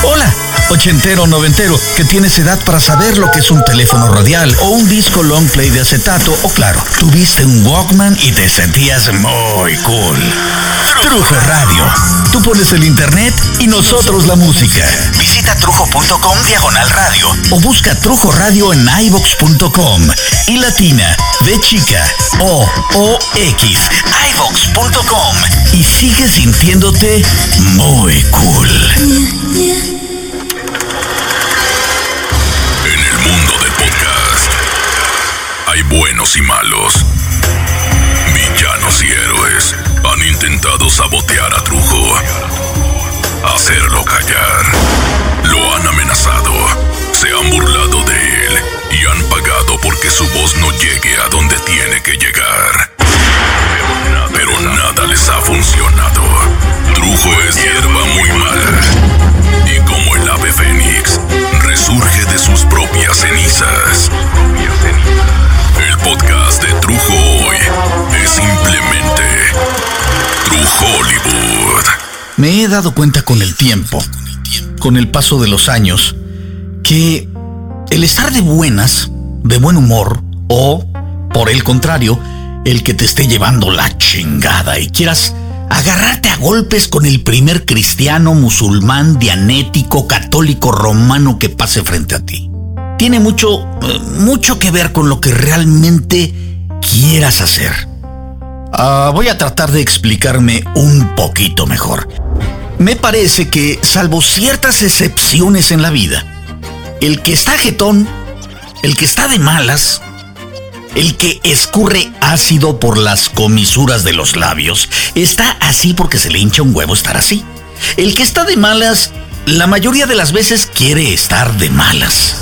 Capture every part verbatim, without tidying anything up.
Hola, ochentero, noventero, que tienes edad para saber lo que es un teléfono radial o un disco long play de acetato, o claro, tuviste un Walkman y te sentías muy cool. Trujo Radio. Tú pones el internet y nosotros la música. Visita trujo.com diagonal radio o busca Trujo Radio en iVox punto com y latina, de chica, O, O, X, iVox punto com y sigue sintiéndote muy cool. En el mundo del podcast hay buenos y malos, villanos y héroes. Han intentado sabotear a Trujo, hacerlo callar, lo han amenazado, se han burlado de él y han pagado porque su voz no llegue a donde tiene que llegar. Pero nada les ha funcionado. Trujo es hierba muy mala y como el ave fénix resurge de sus propias cenizas. El podcast de Trujo hoy es simplemente Trujóliwood. Me he dado cuenta con el tiempo, con el paso de los años, que el estar de buenas, de buen humor, o, por el contrario, el que te esté llevando la chingada y quieras agarrarte a golpes con el primer cristiano, musulmán, dianético, católico, romano que pase frente a ti, tiene mucho, mucho que ver con lo que realmente quieras hacer. Uh, voy a tratar de explicarme un poquito mejor. Me parece que, salvo ciertas excepciones en la vida, el que está jetón, el que está de malas, el que escurre ácido por las comisuras de los labios, está así porque se le hincha un huevo estar así. El que está de malas, la mayoría de las veces quiere estar de malas.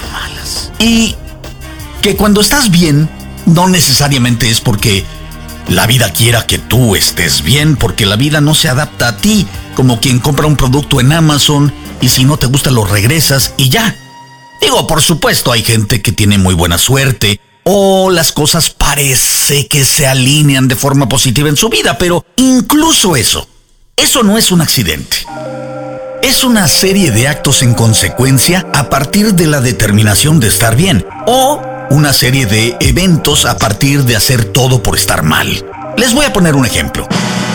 Y que cuando estás bien, no necesariamente es porque la vida quiera que tú estés bien, porque la vida no se adapta a ti, como quien compra un producto en Amazon y si no te gusta lo regresas y ya. Digo, por supuesto, hay gente que tiene muy buena suerte o las cosas parece que se alinean de forma positiva en su vida, pero incluso eso, eso no es un accidente. Es una serie de actos en consecuencia a partir de la determinación de estar bien, o una serie de eventos a partir de hacer todo por estar mal. Les voy a poner un ejemplo.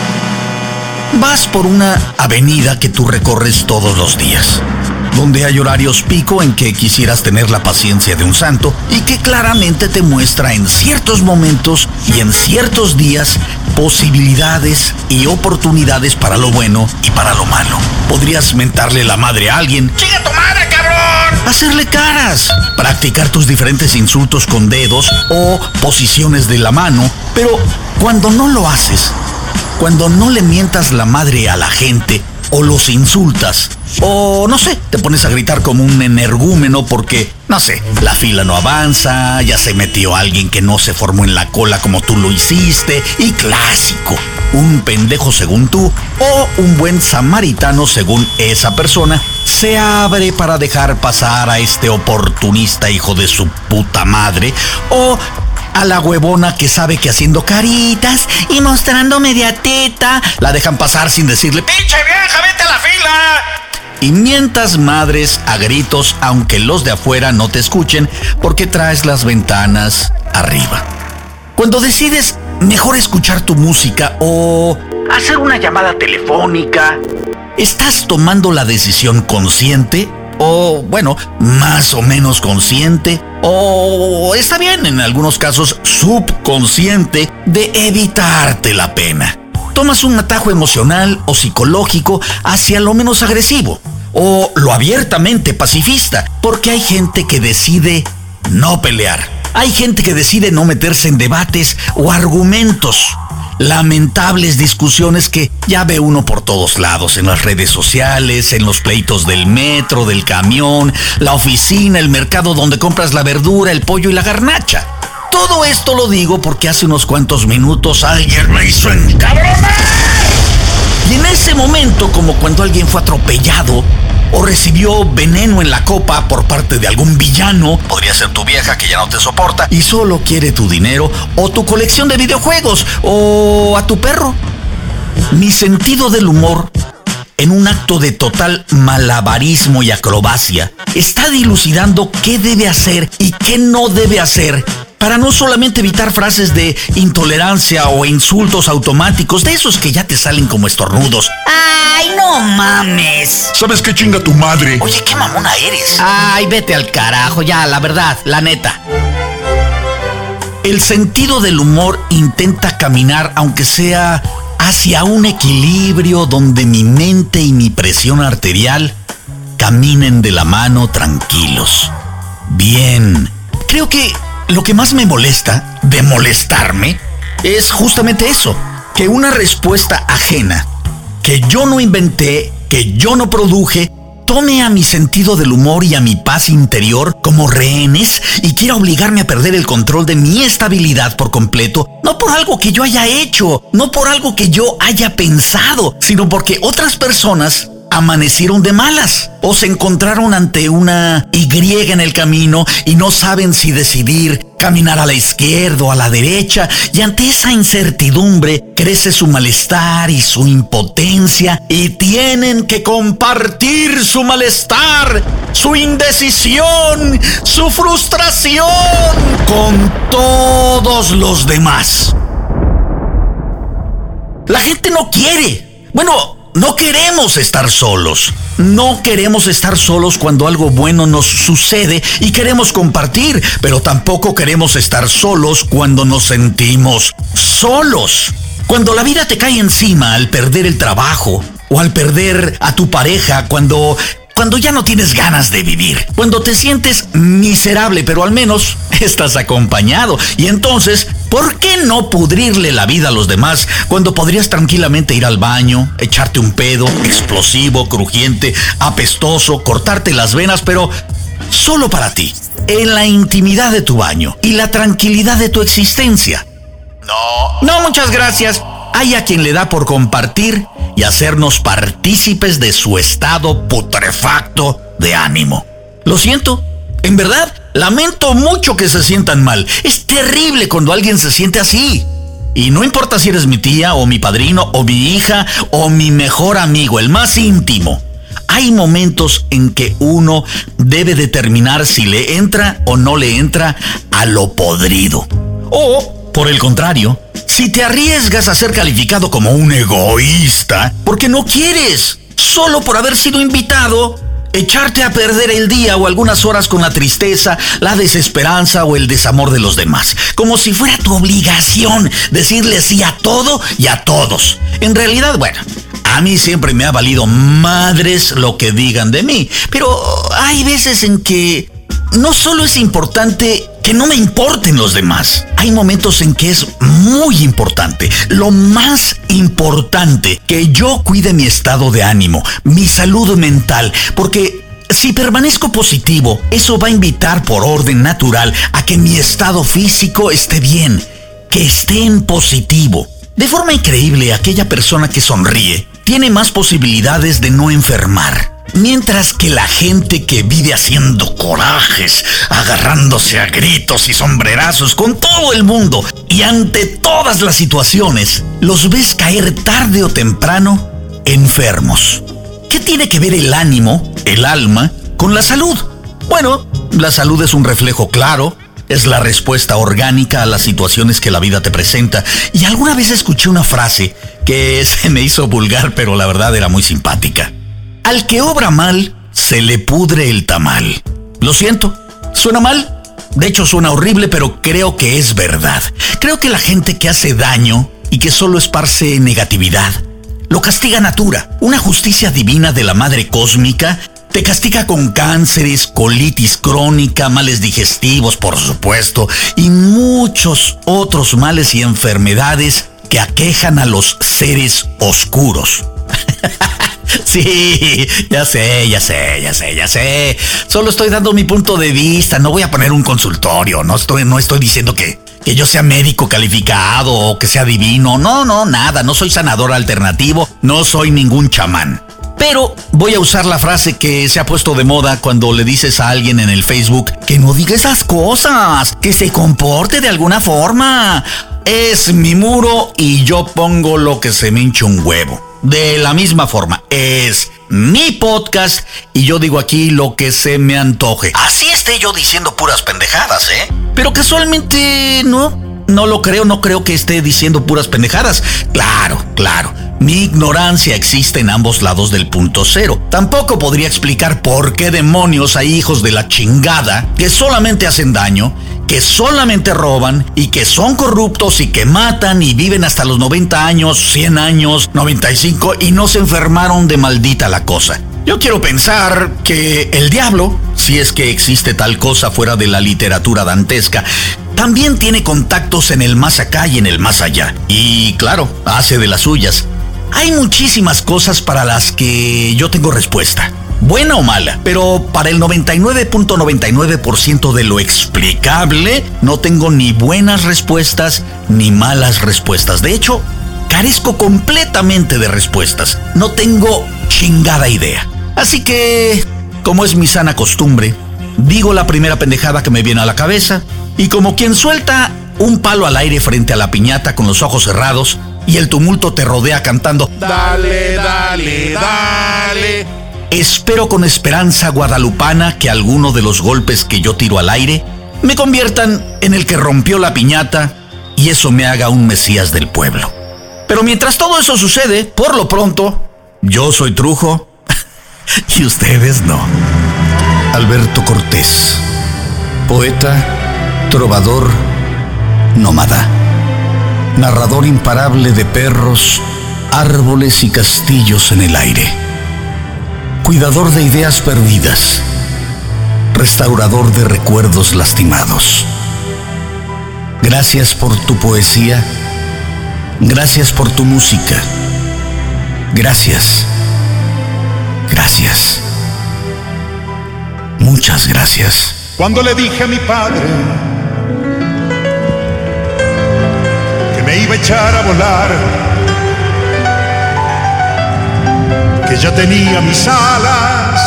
Vas por una avenida que tú recorres todos los días, donde hay horarios pico en que quisieras tener la paciencia de un santo y que claramente te muestra en ciertos momentos y en ciertos días posibilidades y oportunidades para lo bueno y para lo malo. Podrías mentarle la madre a alguien, ¡chinga tu madre, cabrón!, hacerle caras, practicar tus diferentes insultos con dedos o posiciones de la mano, pero cuando no lo haces, cuando no le mientas la madre a la gente o los insultas, o no sé, te pones a gritar como un energúmeno porque, no sé, la fila no avanza, ya se metió alguien que no se formó en la cola como tú lo hiciste, y clásico, un pendejo según tú, o un buen samaritano según esa persona, se abre para dejar pasar a este oportunista hijo de su puta madre, o a la huevona que sabe que haciendo caritas y mostrando media teta la dejan pasar sin decirle ¡pinche vieja, vete a la fila! Y mientas madres a gritos aunque los de afuera no te escuchen porque traes las ventanas arriba. Cuando decides mejor escuchar tu música o hacer una llamada telefónica, ¿estás tomando la decisión consciente? O, bueno, más o menos consciente, o está bien, en algunos casos subconsciente, de evitarte la pena. Tomas un atajo emocional o psicológico hacia lo menos agresivo, o lo abiertamente pacifista, porque hay gente que decide no pelear. Hay gente que decide no meterse en debates o argumentos. Lamentables discusiones que ya ve uno por todos lados, en las redes sociales, en los pleitos del metro, del camión, la oficina, el mercado donde compras la verdura, el pollo y la garnacha. Todo esto lo digo porque hace unos cuantos minutos alguien me hizo encabronar. Y en ese momento, como cuando alguien fue atropellado o recibió veneno en la copa por parte de algún villano, podría ser tu vieja que ya no te soporta y solo quiere tu dinero, o tu colección de videojuegos, o a tu perro. Mi sentido del humor en un acto de total malabarismo y acrobacia, está dilucidando qué debe hacer y qué no debe hacer para no solamente evitar frases de intolerancia o insultos automáticos, de esos que ya te salen como estornudos. ¡Ay, no mames! ¿Sabes qué chinga tu madre? Oye, qué mamona eres. Ay, vete al carajo, ya, la verdad, la neta. El sentido del humor intenta caminar, aunque sea hacia un equilibrio donde mi mente y mi presión arterial caminen de la mano tranquilos. Bien. Creo que lo que más me molesta de molestarme es justamente eso, que una respuesta ajena, que yo no inventé, que yo no produje, tome a mi sentido del humor y a mi paz interior como rehenes y quiera obligarme a perder el control de mi estabilidad por completo, no por algo que yo haya hecho, no por algo que yo haya pensado, sino porque otras personas amanecieron de malas o se encontraron ante una Y en el camino y no saben si decidir caminar a la izquierda o a la derecha, y ante esa incertidumbre crece su malestar y su impotencia y tienen que compartir su malestar, su indecisión, su frustración con todos los demás. La gente no quiere. Bueno, no queremos estar solos. No queremos estar solos cuando algo bueno nos sucede y queremos compartir, pero tampoco queremos estar solos cuando nos sentimos solos. Cuando la vida te cae encima al perder el trabajo o al perder a tu pareja, cuando... Cuando ya no tienes ganas de vivir, cuando te sientes miserable, pero al menos estás acompañado. Y entonces, ¿por qué no pudrirle la vida a los demás cuando podrías tranquilamente ir al baño, echarte un pedo explosivo, crujiente, apestoso, cortarte las venas, pero solo para ti, en la intimidad de tu baño y la tranquilidad de tu existencia? No. No, muchas gracias. Hay a quien le da por compartir y hacernos partícipes de su estado putrefacto de ánimo. Lo siento, en verdad, lamento mucho que se sientan mal. Es terrible cuando alguien se siente así. Y no importa si eres mi tía o mi padrino o mi hija o mi mejor amigo, el más íntimo. Hay momentos en que uno debe determinar si le entra o no le entra a lo podrido. O, por el contrario, si te arriesgas a ser calificado como un egoísta, porque no quieres, solo por haber sido invitado, echarte a perder el día o algunas horas con la tristeza, la desesperanza o el desamor de los demás, como si fuera tu obligación decirle sí a todo y a todos. En realidad, bueno, a mí siempre me ha valido madres lo que digan de mí, pero hay veces en que no solo es importante que no me importen los demás. Hay momentos en que es muy importante, lo más importante, que yo cuide mi estado de ánimo, mi salud mental, porque si permanezco positivo, eso va a invitar por orden natural a que mi estado físico esté bien, que esté en positivo. De forma increíble, aquella persona que sonríe tiene más posibilidades de no enfermar. Mientras que la gente que vive haciendo corajes, agarrándose a gritos y sombrerazos con todo el mundo y ante todas las situaciones, los ves caer tarde o temprano enfermos. ¿Qué tiene que ver el ánimo, el alma, con la salud? Bueno, la salud es un reflejo claro, es la respuesta orgánica a las situaciones que la vida te presenta. Y alguna vez escuché una frase que se me hizo vulgar, pero la verdad era muy simpática. Al que obra mal, se le pudre el tamal. Lo siento, ¿suena mal? De hecho, suena horrible, pero creo que es verdad. Creo que la gente que hace daño y que solo esparce negatividad, lo castiga natura. Una justicia divina de la madre cósmica te castiga con cánceres, colitis crónica, males digestivos, por supuesto, y muchos otros males y enfermedades que aquejan a los seres oscuros. Sí, ya sé, ya sé, ya sé, ya sé. Solo estoy dando mi punto de vista. No voy a poner un consultorio. No estoy, no estoy diciendo que, que yo sea médico calificado o que sea divino. No, no, nada. No soy sanador alternativo. No soy ningún chamán. Pero voy a usar la frase que se ha puesto de moda cuando le dices a alguien en el Facebook que no diga esas cosas, que se comporte de alguna forma. Es mi muro y yo pongo lo que se me hinche un huevo. de la misma forma. Es mi podcast y yo digo aquí lo que se me antoje. Así esté yo diciendo puras pendejadas, ¿eh? Pero casualmente no. No lo creo, no creo que esté diciendo puras pendejadas. Claro, claro. Mi ignorancia existe en ambos lados del punto cero. Tampoco podría explicar por qué demonios hay hijos de la chingada que solamente hacen daño, que solamente roban y que son corruptos y que matan y viven hasta los noventa años, cien años, noventa y cinco y no se enfermaron de maldita la cosa. Yo quiero pensar que el diablo, si es que existe tal cosa fuera de la literatura dantesca, también tiene contactos en el más acá y en el más allá. Y claro, hace de las suyas. Hay muchísimas cosas para las que yo tengo respuesta, buena o mala, pero para el noventa y nueve punto noventa y nueve por ciento de lo explicable, no tengo ni buenas respuestas ni malas respuestas. De hecho, carezco completamente de respuestas. No tengo chingada idea. Así que, como es mi sana costumbre, digo la primera pendejada que me viene a la cabeza y como quien suelta un palo al aire frente a la piñata con los ojos cerrados y el tumulto te rodea cantando Dale, dale, dale. Espero con esperanza guadalupana que alguno de los golpes que yo tiro al aire me conviertan en el que rompió la piñata y eso me haga un mesías del pueblo. Pero mientras todo eso sucede, por lo pronto, yo soy Trujo y ustedes no. Alberto Cortés, poeta, trovador, nómada, narrador imparable de perros, árboles y castillos en el aire, cuidador de ideas perdidas, restaurador de recuerdos lastimados. Gracias por tu poesía, gracias por tu música, gracias, gracias, muchas gracias. Cuando le dije a mi padre que me iba a echar a volar, que ya tenía mis alas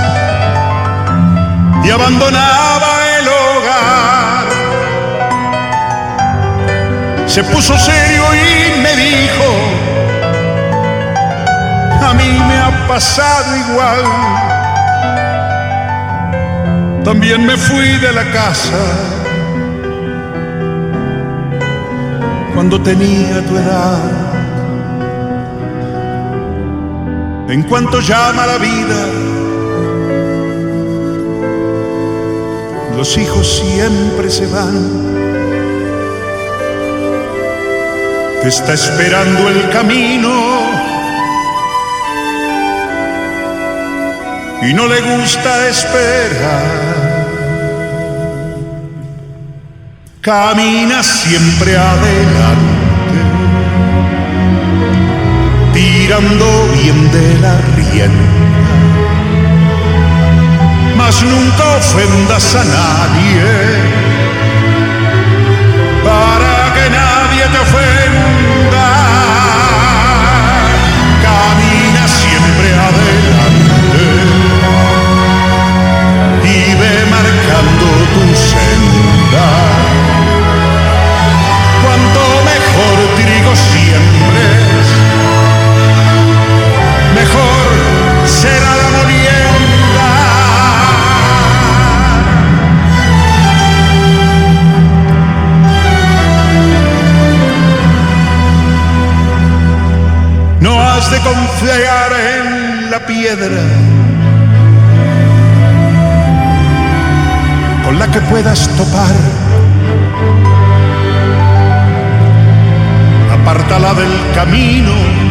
y abandonaba el hogar, se puso serio y me dijo: a mí me ha pasado igual. También me fui de la casa cuando tenía tu edad. En cuanto llama la vida, los hijos siempre se van. Te está esperando el camino y no le gusta esperar. Camina siempre adelante, tirando bien de la rienda, mas nunca ofendas a nadie, para que nadie te ofenda. Camina siempre adelante y ve marcando tu senda. Cuanto mejor trigo siembres, mejor será la molienda. No has de confiar en la piedra con la que puedas topar. Apártala del camino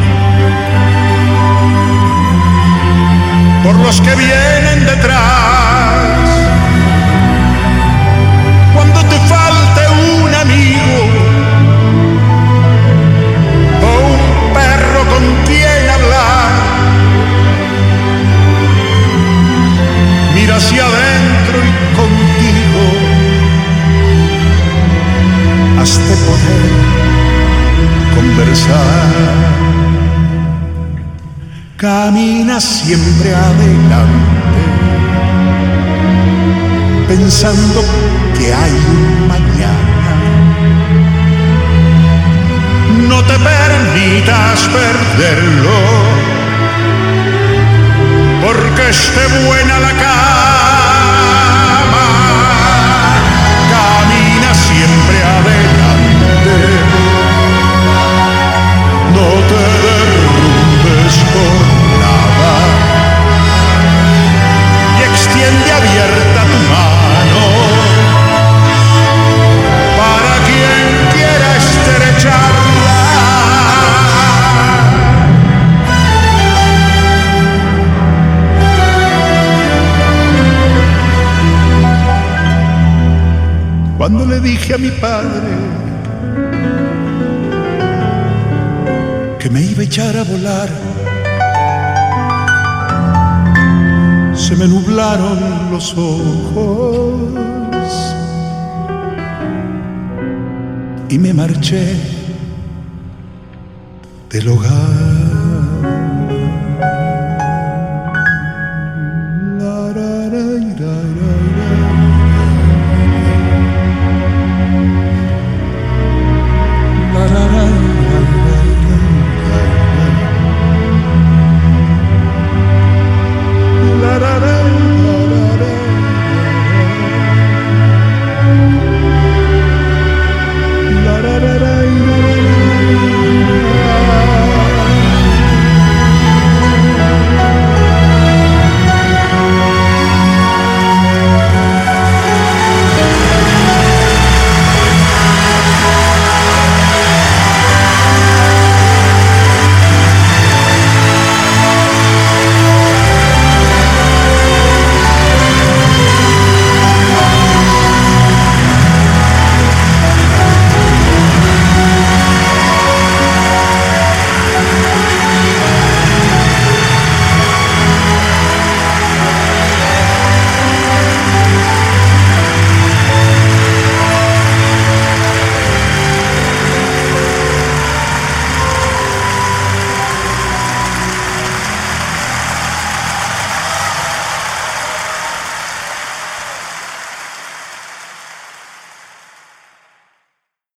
por los que vienen detrás. Cuando te falte un amigo o un perro con quien hablar, mira hacia adentro y contigo hazte poder conversar. Camina siempre adelante, pensando que hay un mañana. No te permitas permitas perderlo, porque esté buena la cama, camina siempre adelante, no te derrumbes por nada y extiende abierta tu mano para quien quiera estrecharla. Cuando le dije a mi padre que me iba a echar a volar, se me nublaron los ojos y me marché del hogar. La, ra, ra, ra, ra.